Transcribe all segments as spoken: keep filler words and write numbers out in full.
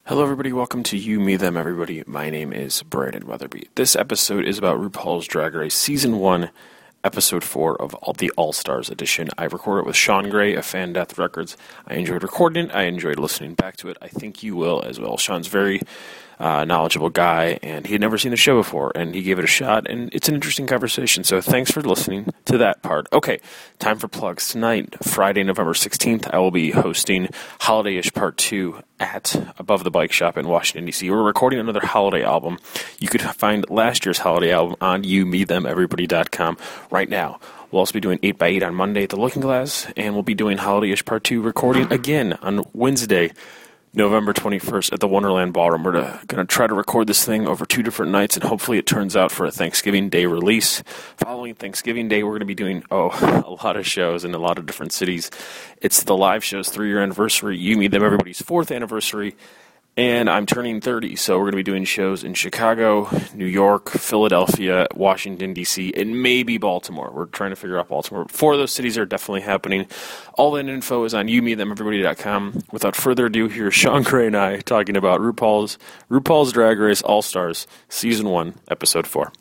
Hello, everybody. Welcome to You, Me, Them, Everybody. My name is Brandon Weatherby. This episode is about RuPaul's Drag Race Season one, Episode four of all the All-Stars edition. I recorded it with Sean Gray of Fan Death Records. I enjoyed recording it. I enjoyed listening back to it. I think you will as well. Sean's very uh, knowledgeable guy, and he had never seen the show before, and he gave it a shot, and it's an interesting conversation. So thanks for listening to that part. Okay, time for plugs. Tonight, Friday, November sixteenth, I will be hosting Holiday-ish Part two at Above the Bike Shop in Washington, D C We're recording another holiday album. You could find last year's holiday album on you me them everybody dot com right now. We'll also be doing eight by eight on Monday at the Looking Glass, and we'll be doing Holiday-ish Part two recording again on Wednesday, November twenty-first at the Wonderland Ballroom. We're going to try to record this thing over two different nights, and hopefully it turns out for a Thanksgiving Day release. Following Thanksgiving Day, we're going to be doing, oh, a lot of shows in a lot of different cities. It's the live show's three-year anniversary, You, Me, Them, Everybody's fourth anniversary, and I'm turning thirty, so we're going to be doing shows in Chicago, New York, Philadelphia, Washington, D C, and maybe Baltimore. We're trying to figure out Baltimore. Four of those cities are definitely happening. All that info is on you me them everybody dot com. Without further ado, here's Sean Gray and I talking about RuPaul's RuPaul's Drag Race All-Stars Season one, Episode four.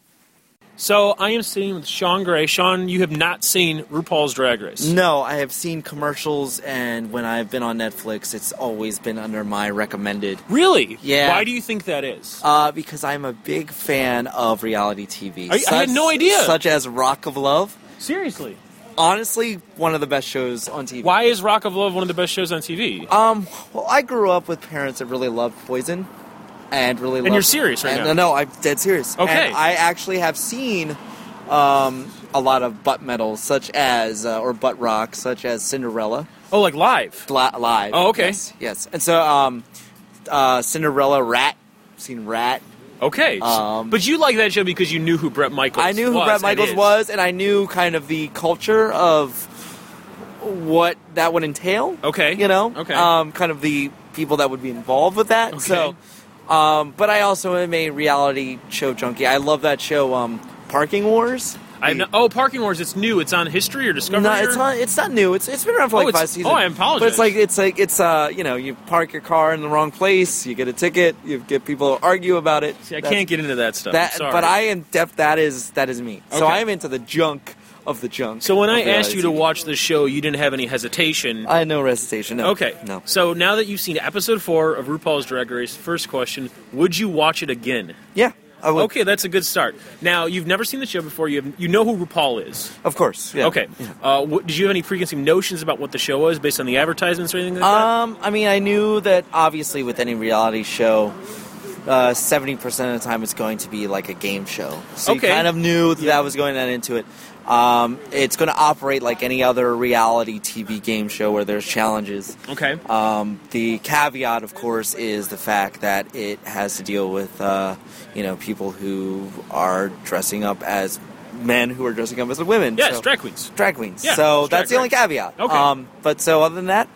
So I am sitting with Sean Gray. Sean, you have not seen RuPaul's Drag Race. No, I have seen commercials, and when I've been on Netflix, it's always been under my recommended. Really? Yeah. Why do you think that is? Uh, because I'm a big fan of reality T V. I, such, I had no idea. Such as Rock of Love. Seriously? Honestly, one of the best shows on T V. Why is Rock of Love one of the best shows on T V? Um, well, I grew up with parents that really loved Poison. And really And loved, you're serious right and, now? No, I'm dead serious. Okay. And I actually have seen um, a lot of butt metal, such as, uh, or butt rock, such as Cinderella. Oh, like live? Li- live. Oh, okay. Yes, yes. And so, um, uh, Cinderella, Rat. Seen Rat. Okay. Um, but you like that show because you knew who Bret Michaels was. I knew who Bret Michaels and was, and I knew kind of the culture of what that would entail. Okay. You know? Okay. Um, kind of the people that would be involved with that. Okay. So, um, but I also am a reality show junkie. I love that show, um, Parking Wars. I know, oh, Parking Wars, it's new. It's on History or Discovery? No, or? it's not. It's not new. It's it's been around for Oh, like it's- five seasons. oh, I apologize. But it's like it's like it's uh you know you park your car in the wrong place, you get a ticket, you get people to argue about it. See, I That's- can't get into that stuff. That, I'm sorry. but I am def. That is that is me. So Okay. I am into the junk of the junk. So when of I asked reality you to T V. watch the show, you didn't have any hesitation. I had no recitation. No. Okay. No. So now that you've seen episode four of RuPaul's Drag Race, first question, would you watch it again? Yeah. I would. Okay, that's a good start. Now, you've never seen the show before. You have, you know who RuPaul is. Of course. Yeah. Okay. Uh, what, did you have any preconceived notions about what the show was based on the advertisements or anything like that? Um. I mean, I knew that obviously with any reality show, uh, seventy percent of the time it's going to be like a game show. So Okay. you kind of knew that, Yeah. that was going that into it. Um, it's going to operate like any other reality T V game show where there's challenges. Okay. Um, the caveat, of course, is the fact that it has to deal with, uh, you know, people who are dressing up as men who are dressing up as women. Yes, so, drag queens. drag queens. Yeah, so it's drag that's the only race. caveat. Okay. Um, but so other than that,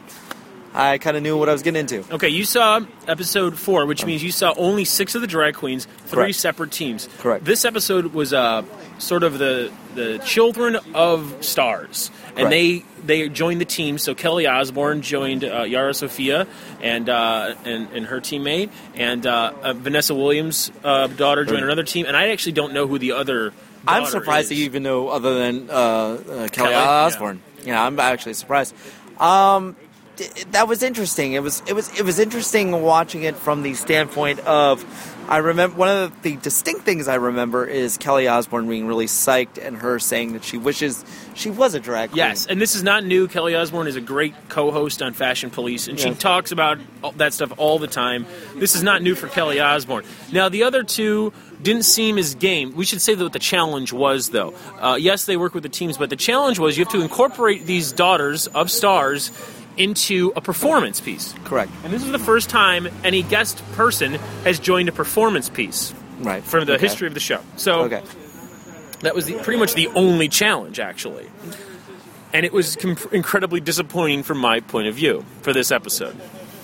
I kind of knew what I was getting into. Okay, you saw episode four, which means you saw only six of the drag queens, three Correct. separate teams. Correct. This episode was uh, sort of the the children of stars, and Correct. they they joined the team. So Kelly Osbourne joined uh, Yara Sofia and, uh, and and her teammate, and uh, uh, Vanessa Williams' uh, daughter joined Right. another team. And I actually don't know who the other. I'm daughter surprised is. that you even know other than uh, uh, Kelly, Kelly, yeah. Osbourne. Yeah. I'm actually surprised. Um, th- that was interesting. It was it was it was interesting watching it from the standpoint of. I remember one of the, the distinct things I remember is Kelly Osbourne being really psyched and her saying that she wishes she was a drag queen. Yes, and this is not new. Kelly Osbourne is a great co-host on Fashion Police, and she Yeah. talks about all that stuff all the time. This is not new for Kelly Osbourne. Now, the other two didn't seem as game. We should say that what the challenge was, though. Uh, yes, they work with the teams, but the challenge was you have to incorporate these daughters of stars into a performance piece. Correct. And this is the first time any guest person has joined a performance piece Right. from the Okay. history of the show. So Okay. that was the, pretty much the only challenge, actually. And it was com- incredibly disappointing from my point of view for this episode.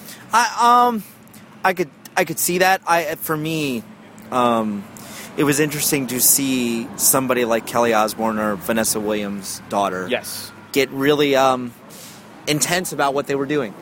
I um, I could I could see that. I for me, um, it was interesting to see somebody like Kelly Osbourne or Vanessa Williams' daughter Yes. get really um intense about what they were doing.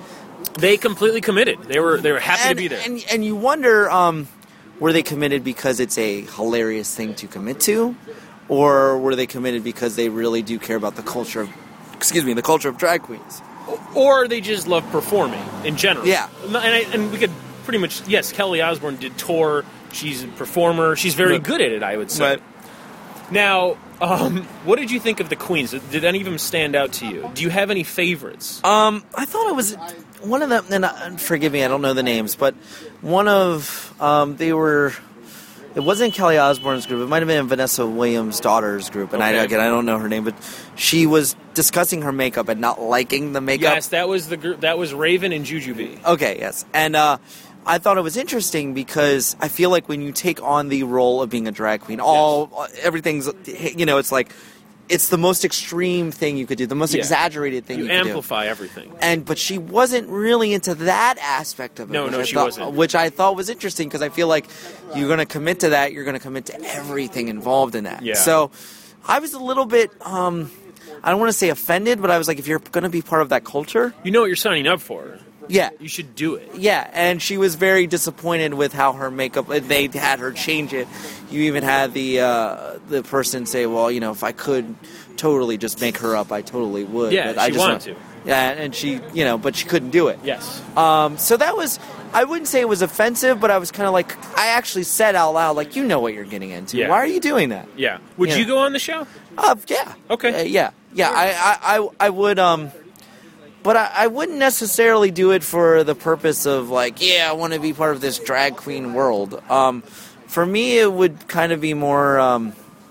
They completely committed. They were they were happy and, to be there. And, and you wonder, um, were they committed because it's a hilarious thing to commit to? Or were they committed because they really do care about the culture of, excuse me, the culture of drag queens? Or they just love performing in general. Yeah. And, I, and we could pretty much, yes, Kelly Osbourne did tour. She's a performer. She's very But, good at it, I would say. But, now, um, what did you think of the queens? Did any of them stand out to you? Do you have any favorites? Um, I thought it was one of them, and uh, forgive me, I don't know the names, but one of, um, they were... It wasn't Kelly Osbourne's group. It might have been Vanessa Williams' daughter's group. And okay. I again, I don't know her name, but she was discussing her makeup and not liking the makeup. Yes, that was the group. That was Raven and Jujubee. Okay, yes, and uh, I thought it was interesting because I feel like when you take on the role of being a drag queen, all yes. everything's, you know, it's like it's the most extreme thing you could do, the most yeah. exaggerated thing you, you could do. amplify everything. And but she wasn't really into that aspect of it. No, no, I she thought, wasn't. Which I thought was interesting because I feel like you're going to commit to that. You're going to commit to everything involved in that. Yeah. So I was a little bit, um, I don't want to say offended, but I was like, if you're going to be part of that culture, you know what you're signing up for. Yeah. You should do it. Yeah, and she was very disappointed with how her makeup, they had her change it. You even had the uh, the person say, well, you know, if I could totally just make her up, I totally would. Yeah, but I she just wanted want, to. Yeah, and she, you know, but she couldn't do it. Yes. Um, so that was, I wouldn't say it was offensive, but I was kind of like, I actually said out loud, like, you know what you're getting into. Yeah. Why are you doing that? Yeah. Would Yeah. you go on the show? Uh, yeah. Okay. Uh, yeah. Yeah, I, I, I, I would, um... But I, I wouldn't necessarily do it for the purpose of, like, yeah, I want to be part of this drag queen world. Um, for me, it would kind of be more, um,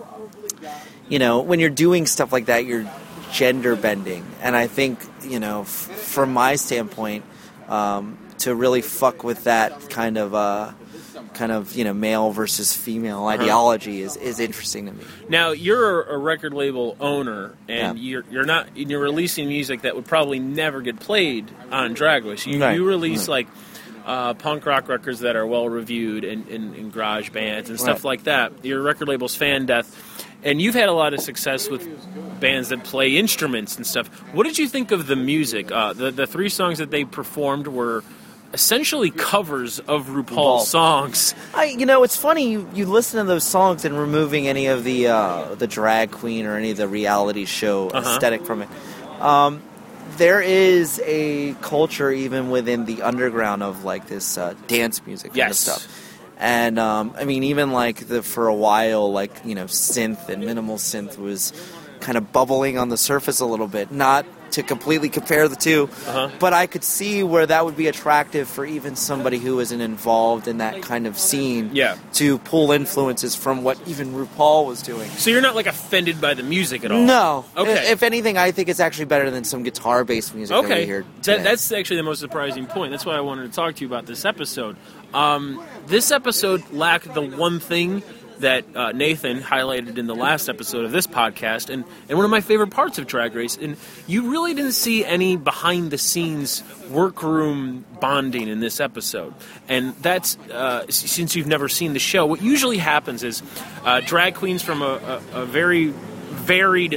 you know, when you're doing stuff like that, you're gender bending. And I think, you know, f- from my standpoint, um, to really fuck with that kind of, uh, kind of, you know, male versus female Uh-huh. ideology is, is interesting to me. Now, you're a record label owner, and Yeah. you're you're not you're releasing music that would probably never get played on Drag Race. You, Right. you release Right. like uh, punk rock records that are well reviewed in, in, in garage bands and stuff Right. like that. Your record label's Fan Death, and you've had a lot of success with bands that play instruments and stuff. What did you think of the music? Uh, the the three songs that they performed were essentially covers of RuPaul's RuPaul. songs. I, you know, it's funny you, you listen to those songs and removing any of the uh, the drag queen or any of the reality show Uh-huh. aesthetic from it. Um, there is a culture even within the underground of like this uh, dance music kind Yes. of stuff. And um, I mean, even like the for a while, like you know, synth and minimal synth was kind of bubbling on the surface a little bit. Not to completely compare the two, Uh-huh. but I could see where that would be attractive for even somebody who isn't involved in that kind of scene. Yeah. To pull influences from what even RuPaul was doing. So you're not like offended by the music at all? No. Okay. If, if anything, I think it's actually better than some guitar-based music that we Okay, hear that, today. that's actually the most surprising point. That's why I wanted to talk to you about this episode. Um, this episode lacked the one thing that uh, Nathan highlighted in the last episode of this podcast, and, and one of my favorite parts of Drag Race. And you really didn't see any behind-the-scenes workroom bonding in this episode. And that's, uh, since you've never seen the show, what usually happens is uh, drag queens from a, a, a very varied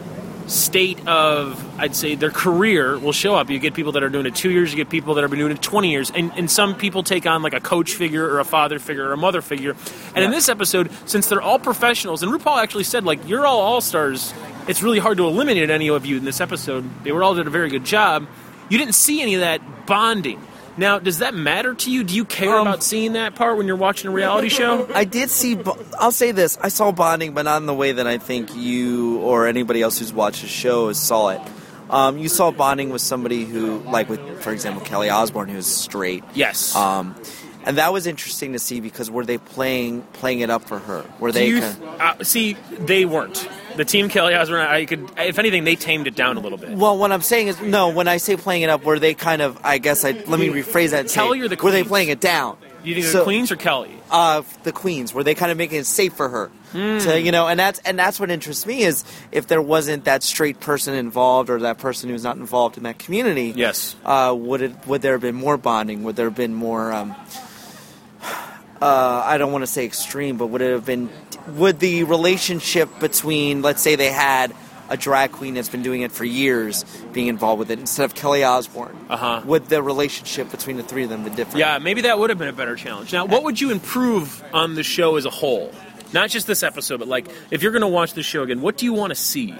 state of, I'd say, their career will show up. You get people that are doing it two years, you get people that have been doing it twenty years, and, and some people take on like a coach figure or a father figure or a mother figure. And Yeah. in this episode, since they're all professionals, and RuPaul actually said, like, you're all all-stars, it's really hard to eliminate any of you in this episode. They were all did a very good job. You didn't see any of that bonding. Now, does that matter to you? Do you care Um, about seeing that part when you're watching a reality show? I did see, bo- I'll say this, I saw bonding, but not in the way that I think you or anybody else who's watched the show saw it. Um, you saw bonding with somebody who, like with, for example, Kelly Osbourne, who's straight. Yes. Um, and that was interesting to see because were they playing playing it up for her? Were Do they you, kind uh, see, they weren't. The team Kelly Osbourne, I could, if anything, they tamed it down a little bit. Well, what I'm saying is, no, when I say playing it up, were they kind of, I guess, I let me rephrase that and say, Kelly or the were they Queens? playing it down? Do you think So- they're Queens or Kelly? Uh, the queens, were they kind of making it safe for her to, you know, and that's and that's what interests me is if there wasn't that straight person involved or that person who's not involved in that community. Yes. Uh, would it would there have been more bonding? Would there have been more? Um, uh, I don't want to say extreme, but would it have been? Would the relationship between, let's say, they had a drag queen that's been doing it for years being involved with it instead of Kelly Osbourne. Uh-huh. Would the relationship between the three of them be different? Yeah, maybe that would have been a better challenge. Now, what would you improve on the show as a whole? Not just this episode, but like if you're going to watch the show again, what do you want to see?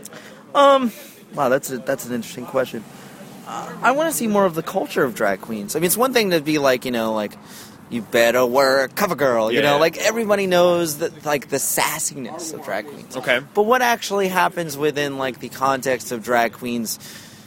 Um, wow, that's a, that's an interesting question. Uh, I want to see more of the culture of drag queens. I mean, it's one thing to be like, you know, like, you better wear a cover girl, you yeah. know, like everybody knows that, like, the sassiness of drag queens. Okay. But what actually happens within, like, the context of drag queens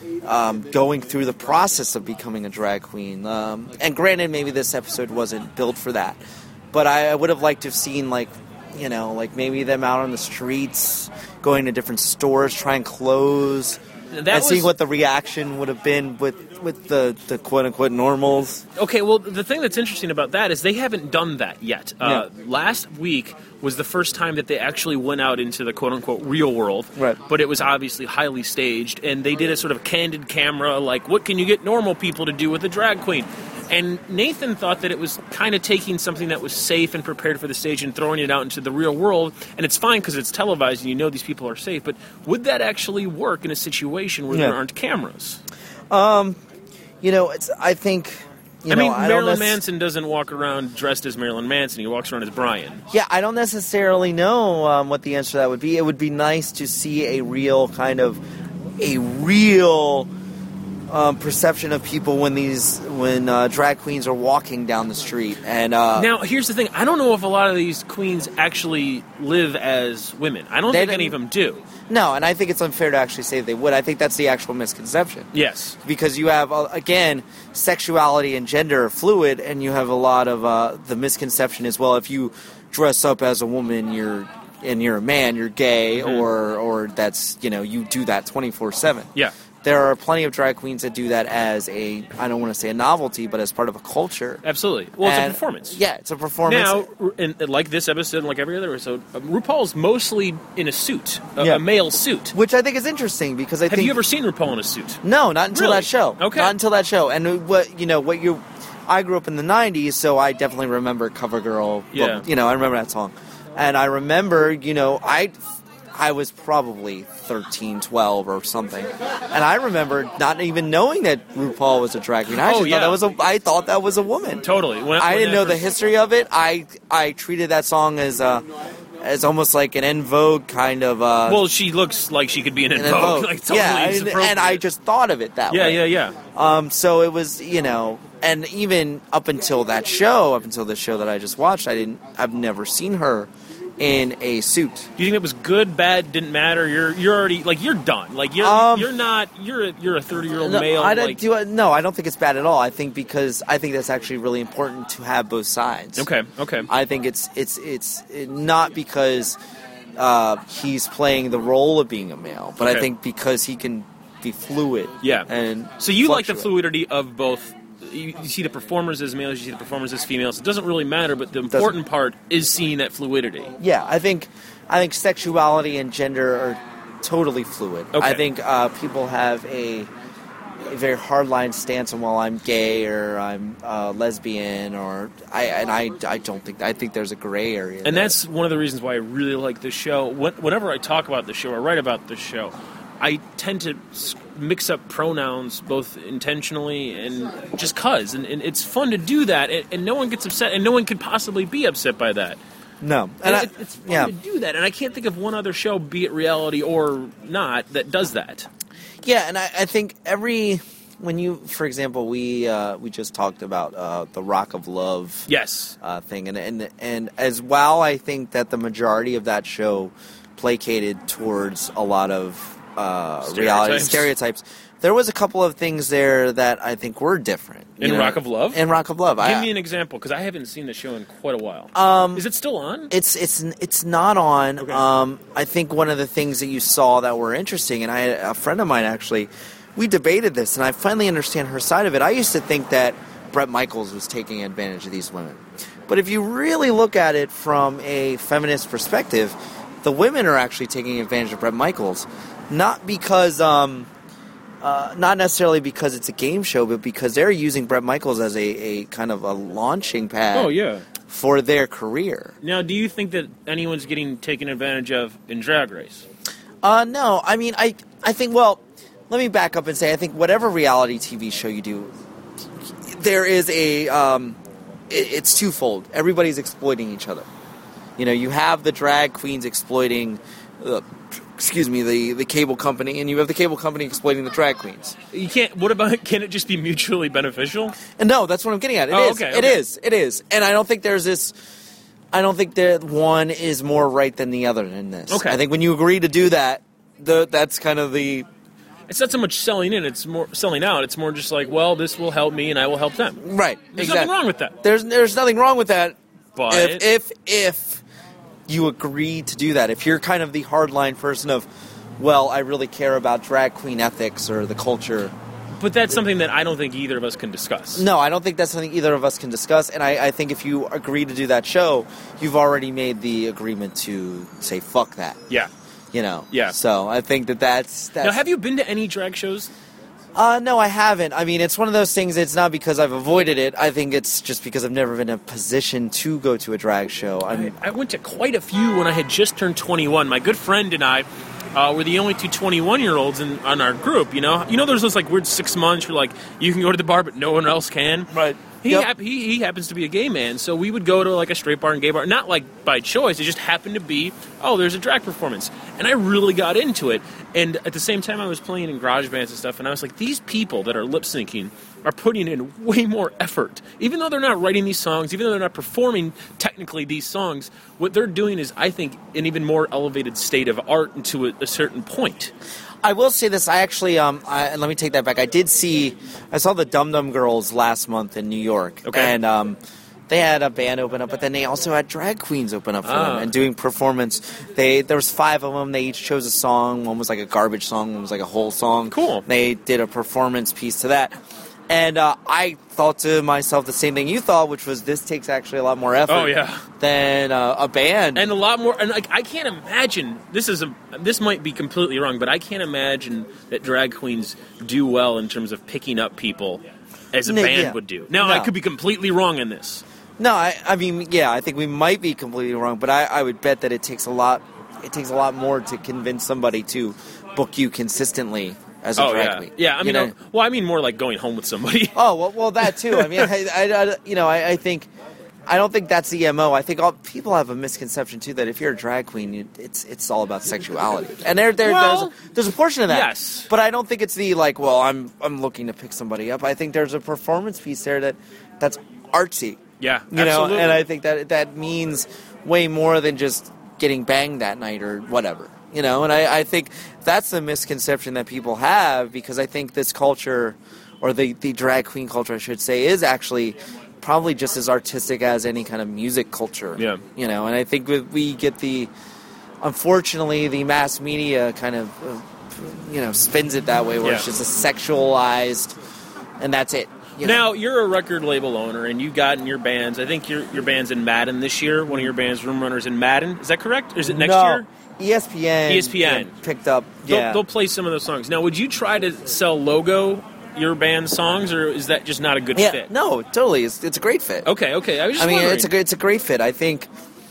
um, going through the process of becoming a drag queen? Um, and granted, maybe this episode wasn't built for that, but I, I would have liked to have seen, like, you know, like maybe them out on the streets, going to different stores, trying clothes, that and was... seeing what the reaction would have been with, with the, the quote-unquote normals. Okay, well, the thing that's interesting about that is they haven't done that yet. Uh, yeah. Last week was the first time that they actually went out into the quote-unquote real world, right. But it was obviously highly staged, and they did a sort of candid camera, like, what can you get normal people to do with a drag queen? And Nathan thought that it was kind of taking something that was safe and prepared for the stage and throwing it out into the real world. And it's fine because it's televised and you know these people are safe. But would that actually work in a situation where yeah. there aren't cameras? Um, you know, it's. I think. You I know, mean, I Marilyn nec- Manson doesn't walk around dressed as Marilyn Manson. He walks around as Brian. Yeah, I don't necessarily know um, what the answer to that would be. It would be nice to see a real kind of a real. Um, perception of people when these when uh, drag queens are walking down the street. And uh, now, here's the thing: I don't know if a lot of these queens actually live as women. I don't think any of them do. No, and I think it's unfair to actually say they would. I think that's the actual misconception. Yes, because you have uh, again, sexuality and gender are fluid, and you have a lot of uh, the misconception as well. If you dress up as a woman, you're and you're a man, you're gay, mm-hmm. or or that's you know you do that twenty-four seven. Yeah. There are plenty of drag queens that do that as a, I don't want to say a novelty, but as part of a culture. Absolutely. Well, and, it's a performance. Yeah, it's a performance. Now, and like this episode and like every other episode, RuPaul's mostly in a suit, a, yeah. a male suit. Which I think is interesting because I Have think... Have you ever seen RuPaul in a suit? No, not until really? that show. Okay. Not until that show. And what, you know, what you... I grew up in the nineties, so I definitely remember CoverGirl. Yeah. Well, you know, I remember that song. And I remember, you know, I... I was probably thirteen, twelve or something. And I remember not even knowing that RuPaul was a drag queen. I oh, just yeah. thought that was a I thought that was a woman. Totally. When, I when didn't know first... the history of it. I I treated that song as uh as almost like an En Vogue kind of uh Well, she looks like she could be an En Vogue. Vogue. Like, totally yeah, and, and I just thought of it that yeah, way. Yeah, yeah, yeah. Um so it was, you know, and even up until that show, up until the show that I just watched, I didn't I've never seen her in a suit. Do you think it was good, bad, didn't matter? You're you're already like you're done. Like you're um, you're not you're a, you're a thirty year old no, male. I don't like... do I, no, I don't think it's bad at all. I think because I think that's actually really important to have both sides. Okay, okay. I think it's it's it's it, not because uh, he's playing the role of being a male, but okay. I think because he can be fluid. Yeah. And so you fluctuate. like the fluidity of both. You, you see the performers as males, you see the performers as females. It doesn't really matter, but the important doesn't. part is seeing that fluidity. Yeah, I think I think sexuality and gender are totally fluid. Okay. I think uh, people have a, a very hardline stance on, well, I'm gay or I'm uh, lesbian, or I and I, I don't think I think there's a gray area. And there. that's one of the reasons why I really like this show. Whenever I talk about the show or write about the show, I tend to mix up pronouns both intentionally and just cause, and, and it's fun to do that, and, and no one gets upset, and no one could possibly be upset by that. No, and, and I, it, it's fun yeah. to do that, and I can't think of one other show, be it reality or not, that does that. Yeah, and I, I think every when you, for example, we uh, we just talked about uh, the Rock of Love, yes, uh, thing, and and and as well, I think that the majority of that show placated towards a lot of. Uh, stereotypes. reality stereotypes. There was a couple of things there that I think were different. In know? Rock of Love? In Rock of Love. Give I, me an example, because I haven't seen the show in quite a while. Um, Is it still on? It's it's it's not on. Okay. Um, I think one of the things that you saw that were interesting, and I a friend of mine actually, we debated this, and I finally understand her side of it. I used to think that Bret Michaels was taking advantage of these women. But if you really look at it from a feminist perspective, the women are actually taking advantage of Bret Michaels. Not because, um, uh, not necessarily because it's a game show, but because they're using Bret Michaels as a, a kind of a launching pad Oh, yeah. for their career. Now, do you think that anyone's getting taken advantage of in Drag Race? Uh, no, I mean, I, I think, well, let me back up and say, I think whatever reality T V show you do, there is a, um, it, it's twofold. Everybody's exploiting each other. You know, you have the drag queens exploiting, uh, excuse me, the, the cable company, and you have the cable company exploiting the drag queens. You can't, what about, can it just be mutually beneficial? And no, that's what I'm getting at. It oh, is. Okay, it okay. is. It is. And I don't think there's this, I don't think that one is more right than the other in this. Okay. I think when you agree to do that, the that's kind of the... It's not so much selling in, it's more selling out. It's more just like, well, this will help me and I will help them. Right. There's exactly. nothing wrong with that. There's there's nothing wrong with that. But if, if if you agree to do that, if you're kind of the hardline person of, well, I really care about drag queen ethics or the culture. But that's something that I don't think either of us can discuss. No, I don't think that's something either of us can discuss. And I, I think if you agree to do that show, you've already made the agreement to say, fuck that. Yeah. You know? Yeah. So I think that that's... that's Now, have you been to any drag shows? Uh, no, I haven't. I mean, it's one of those things, it's not because I've avoided it. I think it's just because I've never been in a position to go to a drag show. I mean, I, I went to quite a few when I had just turned twenty-one. My good friend and I uh, were the only two twenty-one-year-olds in on our group, you know? You know there's those, like, weird six months where, like, you can go to the bar, but no one else can? Right. He, Yep. hap- he he happens to be a gay man, so we would go to, like, a straight bar and gay bar. Not, like, by choice. It just happened to be, oh, there's a drag performance. And I really got into it. And at the same time, I was playing in garage bands and stuff, and I was like, these people that are lip-syncing are putting in way more effort. Even though they're not writing these songs, even though they're not performing technically these songs, what they're doing is, I think, an even more elevated state of art and to a, a certain point. I will say this. I actually, um, I, let me take that back. I did see, I saw the Dum Dum Girls last month in New York. Okay. And um, they had a band open up, but then they also had drag queens open up for Ah. them and doing performance. They There was five of them. They each chose a song. One was like a garbage song. One was like a whole song. Cool. They did a performance piece to that. And uh, I thought to myself the same thing you thought, which was this takes actually a lot more effort Oh, yeah. than uh, a band. And a lot more, and like I can't imagine. This is a. This might be completely wrong, but I can't imagine that drag queens do well in terms of picking up people as a No, band yeah. would do. Now I No. could be completely wrong in this. No, I, I mean, yeah, I think we might be completely wrong, but I, I would bet that it takes a lot. It takes a lot more to convince somebody to book you consistently as a Oh drag yeah, queen. yeah. I mean, You know? uh, well, I mean more like going home with somebody. Oh well, well, that too. I mean, I, I, I- you know, I, I think, I don't think that's the M O. I think all, people have a misconception too that if you're a drag queen, you, it's it's all about sexuality, and there, there, Well, there's a, there's a portion of that. yes. But I don't think it's the like. Well, I'm I'm looking to pick somebody up. I think there's a performance piece there that that's artsy. Yeah, You know, absolutely. and I think that that means way more than just getting banged that night or whatever. You know, and I, I think that's the misconception that people have, because I think this culture, or the, the drag queen culture, I should say, is actually probably just as artistic as any kind of music culture. Yeah. You know, and I think we, we get the, unfortunately, the mass media kind of, uh, you know, spins it that way, where Yeah. it's just a sexualized, and that's it. You know? Now you're a record label owner, and you got in your bands. I think your your band's in Madden this year. One of your bands, Room Runners, in Madden. Is that correct? Or is it next no. year? E S P N. E S P N. yeah, picked up. They'll, Yeah. they'll play some of those songs. Now, would you try to sell Logo your band's songs, or is that just not a good yeah. fit? No, totally. It's it's a great fit. Okay, okay. I was just I mean, wondering. it's a it's a great fit. I think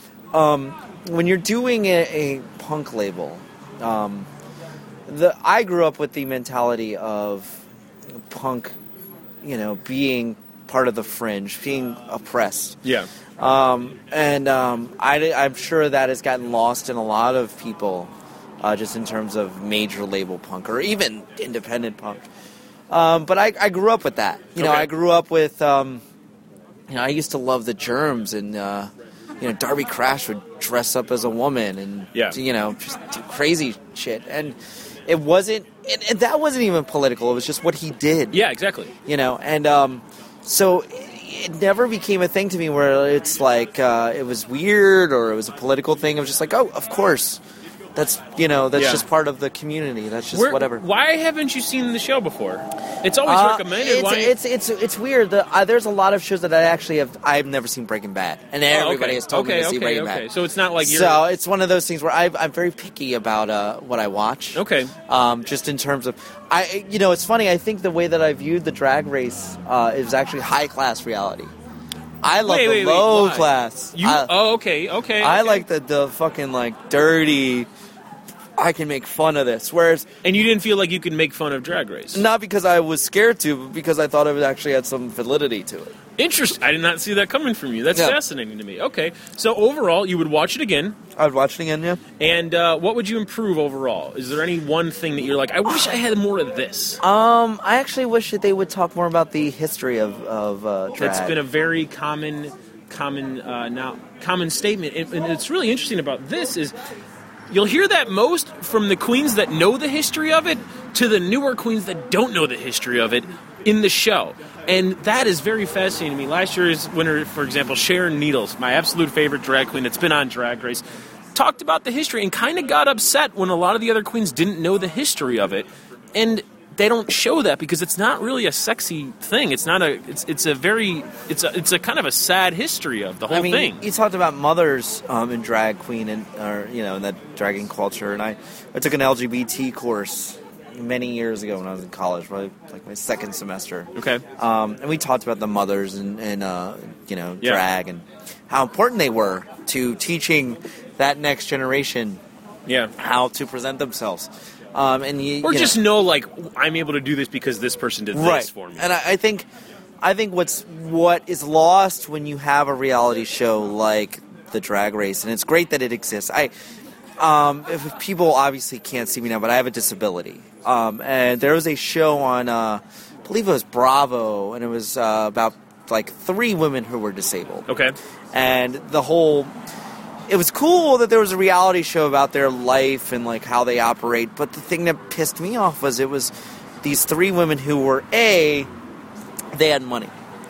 um, when you're doing a, a punk label, um, the I grew up with the mentality of punk, you know, being part of the fringe, being oppressed. yeah. Um, and um, I, I'm sure that has gotten lost in a lot of people, uh, just in terms of major label punk or even independent punk. Um, but I, I grew up with that. You know, Okay. I grew up with, um, you know, I used to love the Germs, and, uh, you know, Darby Crash would dress up as a woman and, Yeah. you know, just do crazy shit. And it wasn't, and, and that wasn't even political. It was just what he did. Yeah, exactly. You know, and um, so it never became a thing to me where it's like uh, it was weird or it was a political thing. It was just like, oh, of course. That's, you know, that's Yeah. just part of the community. That's just Where- whatever. Why haven't you seen the show before? It's always Uh, recommended. It's, why? it's it's it's weird. The, uh, there's a lot of shows that I actually have. I've never seen Breaking Bad, and Oh, everybody okay. has told okay, me to see okay, Breaking okay. Bad. So it's not like you're. So it's one of those things where I've, I'm very picky about uh, what I watch. Okay. Um, just in terms of, I you know, it's funny. I think the way that I viewed the Drag Race uh, is actually high class reality. I love Wait, the wait, wait, low why? class. You? I, oh, okay, okay. I okay. like the the fucking like dirty, I can make fun of this. Whereas, And you didn't feel like you could make fun of Drag Race? not because I was scared to, but because I thought it actually had some validity to it. Interesting. I did not see that coming from you. That's Yeah. fascinating to me. Okay. So overall, you would watch it again. I would watch it again, yeah. And uh, what would you improve overall? Is there any one thing that you're like, I wish I had more of this? Um, I actually wish that they would talk more about the history of of uh, drag. That's been a very common, common uh, now common statement, and, and it's really interesting about this is you'll hear that most from the queens that know the history of it to the newer queens that don't know the history of it in the show. And that is very fascinating to me. Last year's winner, for example, Sharon Needles, my absolute favorite drag queen that's been on Drag Race, talked about the history and kind of got upset when a lot of the other queens didn't know the history of it. And they don't show that because it's not really a sexy thing. It's not a. It's it's a very. It's a. It's a kind of a sad history of the whole I mean, thing. you talked about mothers um, in drag queen and or you know in that dragging culture, and I I took an L G B T course many years ago when I was in college, probably like my second semester. Okay. Um, and we talked about the mothers and, and uh, you know Yeah. drag and how important they were to teaching that next generation Yeah. how to present themselves. Um, and you, Or you just know, know, like, I'm able to do this because this person did right. this for me. And I, I think, I think what's what is lost when you have a reality show like the Drag Race, and it's great that it exists. I, um, if people obviously can't see me now, but I have a disability, um, and there was a show on, uh, I believe it was Bravo, and it was uh, about like three women who were disabled. Okay. And the whole. It was cool that there was a reality show about their life and like how they operate, but the thing that pissed me off was it was these three women who were A, they had money.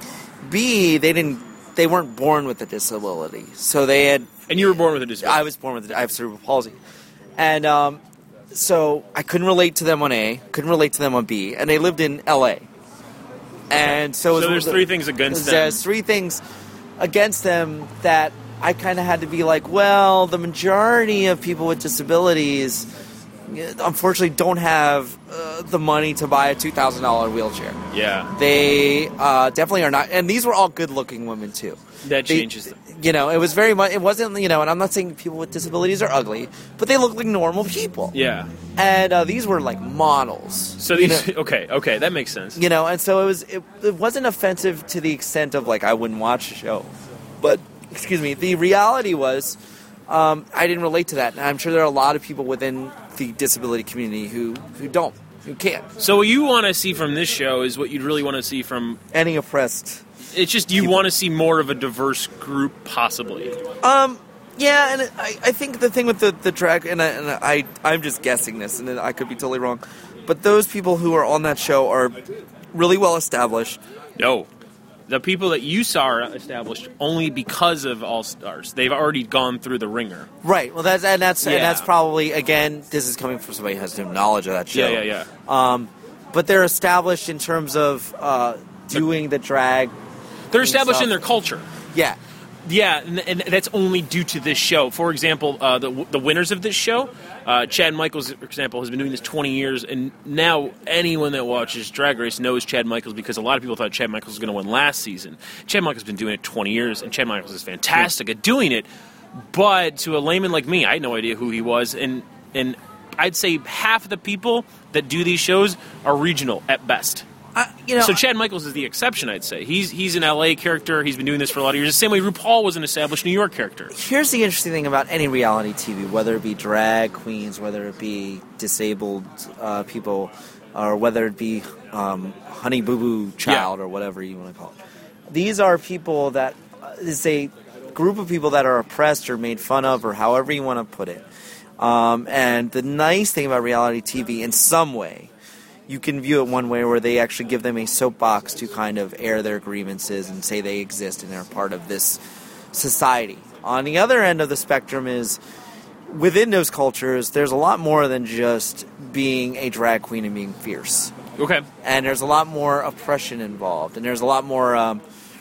B, they didn't they weren't born with a disability. So they had And you were born with a disability. I was born with I have cerebral palsy. And um, so I couldn't relate to them on A, couldn't relate to them on B, and they lived in L A. And so, it was So there's the- three things against them. There's three things against them that I kind of had to be like, well, the majority of people with disabilities, unfortunately, don't have uh, the money to buy a two thousand dollars wheelchair. Yeah. They uh, definitely are not, and these were all good-looking women too. That They- changes them. You know, it was very much. It wasn't, you know, and I'm not saying people with disabilities are ugly, but they look like normal people. Yeah. And uh, these were like models. So you these. know? Okay. Okay. That makes sense. You know, and so it was. It, it wasn't offensive to the extent of like I wouldn't watch the show, but excuse me. The reality was, um, I didn't relate to that, and I'm sure there are a lot of people within the disability community who who don't, who can't. So what you want to see from this show is what you'd really want to see from. Any oppressed. It's just you want to see more of a diverse group, possibly. Um. Yeah, and I, I think the thing with the the drag, and I, and I I'm just guessing this, and I could be totally wrong, but those people who are on that show are really well established. No. The people that you saw are established only because of All Stars. They've already gone through the ringer. Right. Well, that's and that's Yeah. and that's probably again. This is coming from somebody who has no knowledge of that show. Yeah, yeah, yeah. Um, but they're established in terms of uh, doing the drag. They're established stuff. in their culture. Yeah. Yeah, and, and that's only due to this show. For example, uh, the the winners of this show, uh, Chad Michaels, for example, has been doing this twenty years, and now anyone that watches Drag Race knows Chad Michaels because a lot of people thought Chad Michaels was going to win last season. Chad Michaels has been doing it twenty years, and Chad Michaels is fantastic at doing it. But to a layman like me, I had no idea who he was, and and I'd say half of the people that do these shows are regional at best. I, you know. So Chad Michaels is the exception, I'd say. He's he's an L A character. He's been doing this for a lot of years. The same way RuPaul was an established New York character. Here's the interesting thing about any reality T V, whether it be drag queens, whether it be disabled uh, people, or whether it be um, Honey Boo Boo Child, Yeah. or whatever you want to call it. These are people that uh, is a group of people that are oppressed or made fun of, or however you want to put it. Um, and the nice thing about reality T V, in some way, you can view it one way where they actually give them a soapbox to kind of air their grievances and say they exist and they're part of this society. On the other end of the spectrum is, within those cultures, there's a lot more than just being a drag queen and being fierce. Okay. And there's a lot more oppression involved. And there's a lot more... Um,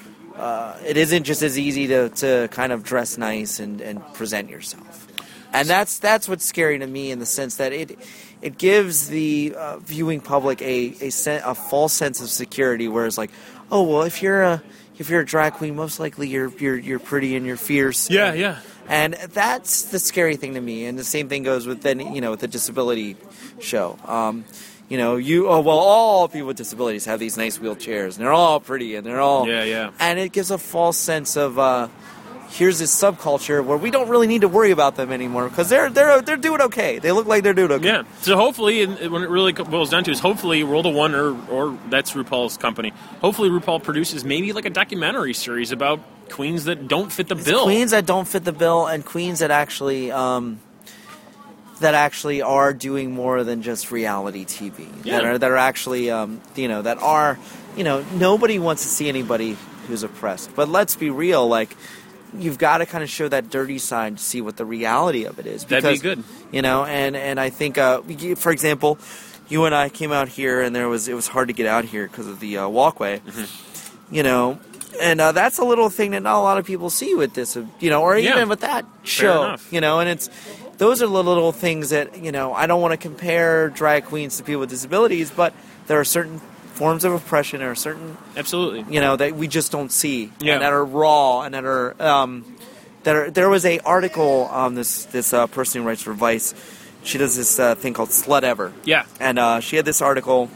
uh, it isn't just as easy to, to kind of dress nice and, and present yourself. And that's that's what's scary to me in the sense that it it gives the uh, viewing public a a, sen- a false sense of security, whereas like, oh well, if you're a if you're a drag queen, most likely you're you're you're pretty and you're fierce. Yeah, yeah. And that's the scary thing to me. And the same thing goes with then, you know, with the disability show. Um, you know, you oh well, all people with disabilities have these nice wheelchairs, and they're all pretty, and they're all yeah, yeah. And it gives a false sense of uh, here's this subculture where we don't really need to worry about them anymore because they're they're they're doing okay. They look like they're doing okay. Yeah. So hopefully, and when it really boils down to is hopefully World of One or or that's RuPaul's company. Hopefully, RuPaul produces maybe like a documentary series about queens that don't fit the It's bill. Queens that don't fit the bill, and queens that actually um, that actually are doing more than just reality T V. Yeah. That are that are actually um, you know that are you know nobody wants to see anybody who's oppressed. But let's be real, like. You've got to kind of show that dirty side to see what the reality of it is. Because, That'd be good. You know, and, and I think, uh, for example, you and I came out here, and there was it was hard to get out here because of the uh, walkway. Mm-hmm. You know, and uh, that's a little thing that not a lot of people see with this, you know, or yeah. even with that show. You know, and it's those are the little things that, you know, I don't want to compare drag queens to people with disabilities, but there are certain forms of oppression or certain absolutely you know that we just don't see yeah. and that are raw and that are um, that are there was a article um this this uh, person who writes for Vice. She does this uh, thing called Slut Ever. Yeah. And uh, she had this article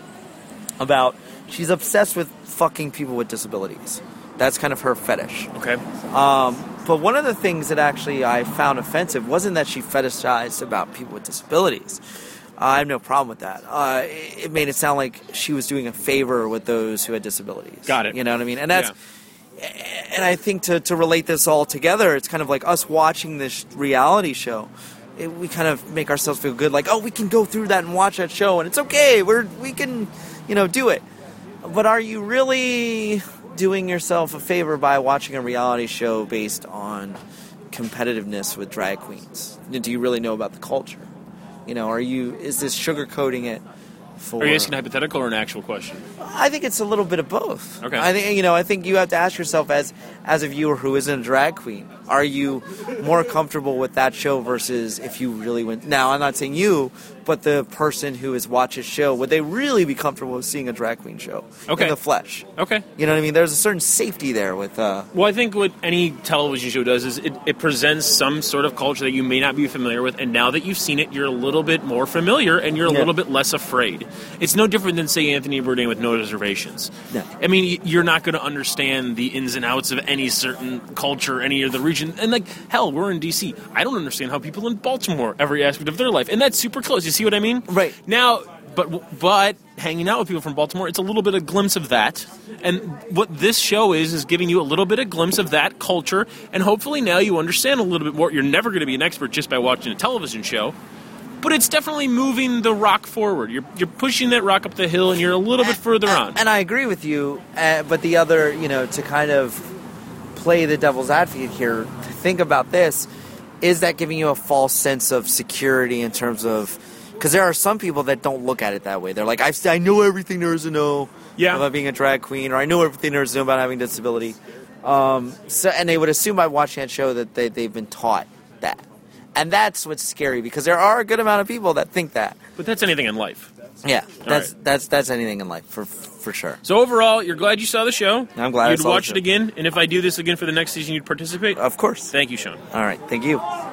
about she's obsessed with fucking people with disabilities. That's kind of her fetish. Okay. Um, but one of the things that actually I found offensive wasn't that she fetishized about people with disabilities. I have no problem with that. Uh, it made it sound like she was doing a favor with those who had disabilities. Got it. You know what I mean? And that's, yeah. and I think to, to relate this all together, it's kind of like us watching this reality show. It, we kind of make ourselves feel good, like, oh, we can go through that and watch that show, and it's okay. We're we can, you know, do it. But are you really doing yourself a favor by watching a reality show based on competitiveness with drag queens? Do you really know about the culture? You know, are you? Is this sugarcoating it? For, Are you asking a hypothetical or an actual question? I think it's a little bit of both. Okay. I think you know. I think you have to ask yourself, as as a viewer who isn't a drag queen, are you more comfortable with that show versus if you really went? Now, I'm not saying you, but the person who is watching a show, would they really be comfortable with seeing a drag queen show okay. in the flesh? Okay. You know what I mean? There's a certain safety there with. Uh, well, I think what any television show does is it, it presents some sort of culture that you may not be familiar with, and now that you've seen it, you're a little bit more familiar and you're a yeah. little bit less afraid. It's no different than, say, Anthony Bourdain with No Reservations. No. I mean, you're not going to understand the ins and outs of any certain culture, any of the region. And, like, hell, we're in D C. I don't understand how people in Baltimore, every aspect of their life. And that's super close. You see what I mean? Right. Now, but but hanging out with people from Baltimore, it's a little bit of a glimpse of that. And what this show is, is giving you a little bit of glimpse of that culture. And hopefully now you understand a little bit more. You're never going to be an expert just by watching a television show. But it's definitely moving the rock forward. You're you're pushing that rock up the hill, and you're a little bit further on. And I agree with you. Uh, but the other, you know, to kind of play the devil's advocate here, think about this: is that giving you a false sense of security in terms of? Because there are some people that don't look at it that way. They're like, I I know everything there is to know yeah. about being a drag queen, or I know everything there is to know about having a disability. Um, so, and they would assume by watching that show that they they've been taught that. And that's what's scary, because there are a good amount of people that think that. But that's anything in life. Yeah, that's right. that's that's anything in life, for for sure. So overall, you're glad you saw the show. I'm glad I You'd saw the watch show. it again, and if I do this again for the next season, you'd participate? Of course. Thank you, Sean. All right, thank you.